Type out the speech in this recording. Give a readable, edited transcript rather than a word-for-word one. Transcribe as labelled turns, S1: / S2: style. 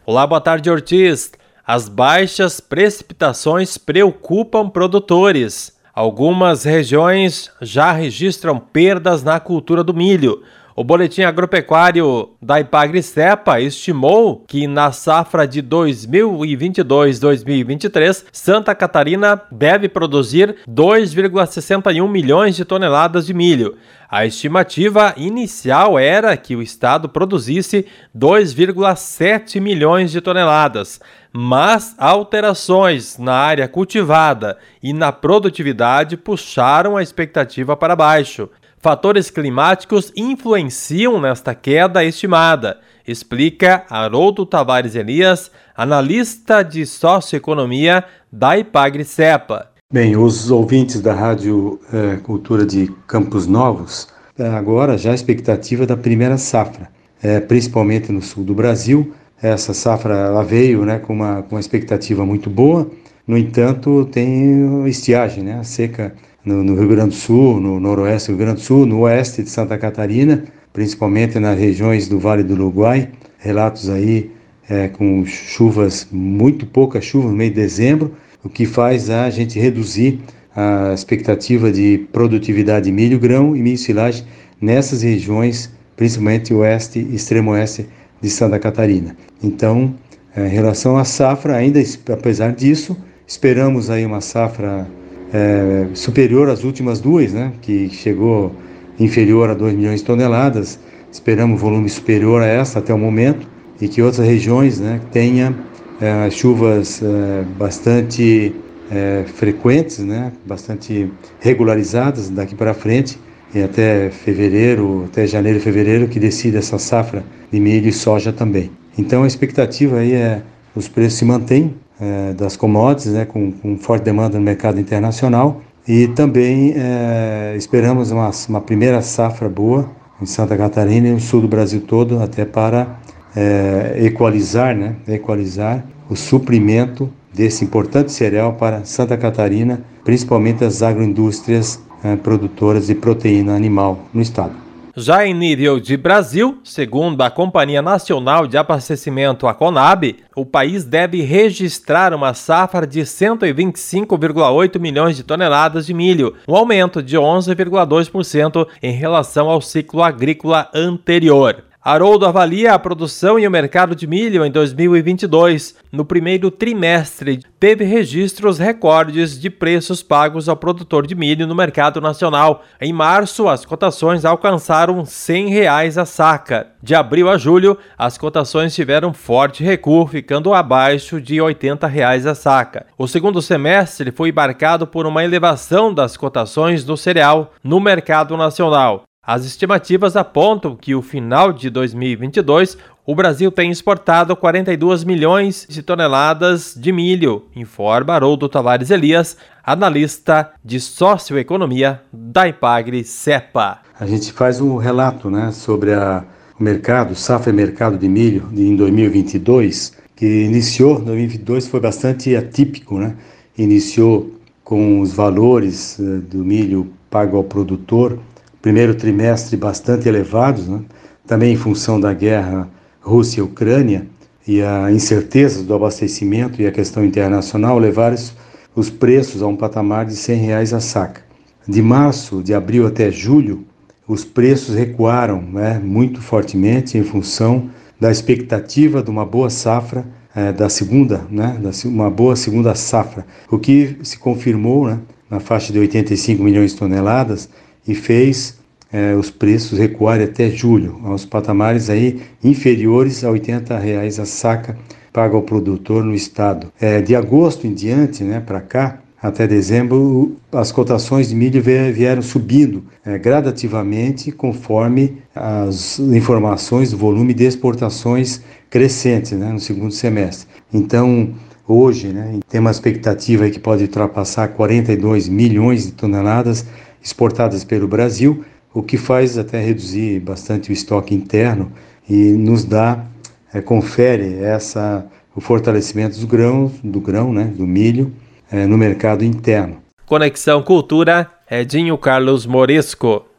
S1: Olá, boa tarde, Ortiz. As baixas precipitações preocupam produtores. Algumas regiões já registram perdas na cultura do milho. O Boletim Agropecuário da Ipagri-Cepa estimou que na safra de 2022-2023, Santa Catarina deve produzir 2,61 milhões de toneladas de milho. A estimativa inicial era que o estado produzisse 2,7 milhões de toneladas, mas alterações na área cultivada e na produtividade puxaram a expectativa para baixo. Fatores climáticos influenciam nesta queda estimada, explica Haroldo Tavares Elias, analista de socioeconomia da Ipagri-Cepa.
S2: Bem, os ouvintes da Rádio Cultura de Campos Novos, agora já a expectativa da primeira safra, principalmente no sul do Brasil. Essa safra ela veio com uma expectativa muito boa, no entanto tem estiagem, a seca no Rio Grande do Sul, no noroeste do Rio Grande do Sul, no oeste de Santa Catarina, principalmente nas regiões do Vale do Uruguai, relatos aí com chuvas, muito pouca chuva no mês de dezembro, o que faz a gente reduzir a expectativa de produtividade de milho, grão e milho silagem nessas regiões, principalmente oeste e extremo oeste de Santa Catarina. Então, em relação à safra, ainda apesar disso, esperamos aí uma safra superior às últimas duas, que chegou inferior a 2 milhões de toneladas. Esperamos volume superior a essa até o momento e que outras regiões tenham chuvas bastante frequentes, bastante regularizadas daqui para frente e até janeiro e fevereiro, que decide essa safra de milho e soja também. Então a expectativa aí os preços se mantêm das commodities, com forte demanda no mercado internacional, e também esperamos uma primeira safra boa em Santa Catarina e no sul do Brasil todo, até para equalizar o suprimento desse importante cereal para Santa Catarina, principalmente as agroindústrias produtoras de proteína animal no estado.
S1: Já em nível de Brasil, segundo a Companhia Nacional de Abastecimento, a Conab, o país deve registrar uma safra de 125,8 milhões de toneladas de milho, um aumento de 11,2% em relação ao ciclo agrícola anterior. Haroldo avalia a produção e o mercado de milho em 2022. No primeiro trimestre, teve registros recordes de preços pagos ao produtor de milho no mercado nacional. Em março, as cotações alcançaram R$ 100 a saca. De abril a julho, as cotações tiveram forte recuo, ficando abaixo de R$ 80 a saca. O segundo semestre foi marcado por uma elevação das cotações do cereal no mercado nacional. As estimativas apontam que no final de 2022, o Brasil tem exportado 42 milhões de toneladas de milho, informa Haroldo Tavares Elias, analista de socioeconomia da Ipagri-Cepa.
S2: A gente faz um relato sobre o mercado, safra e mercado de milho em 2022, que iniciou, 2022 foi bastante atípico, Iniciou com os valores do milho pago ao produtor, primeiro trimestre bastante elevados, também em função da guerra Rússia e Ucrânia e a incerteza do abastecimento e a questão internacional levaram os preços a um patamar de R$ 100 a saca. De abril até julho, os preços recuaram muito fortemente em função da expectativa de uma boa safra, uma boa segunda safra, o que se confirmou na faixa de 85 milhões de toneladas, e fez os preços recuarem até julho, aos patamares aí inferiores a R$ 80 a saca pago ao produtor no estado. De agosto em diante, para cá, até dezembro, as cotações de milho vieram subindo gradativamente conforme as informações do volume de exportações crescentes no segundo semestre. Então, hoje, tem uma expectativa aí que pode ultrapassar 42 milhões de toneladas exportadas pelo Brasil, o que faz até reduzir bastante o estoque interno e nos dá, confere o fortalecimento do milho no mercado interno.
S1: Conexão Cultura, Edinho Carlos Moresco.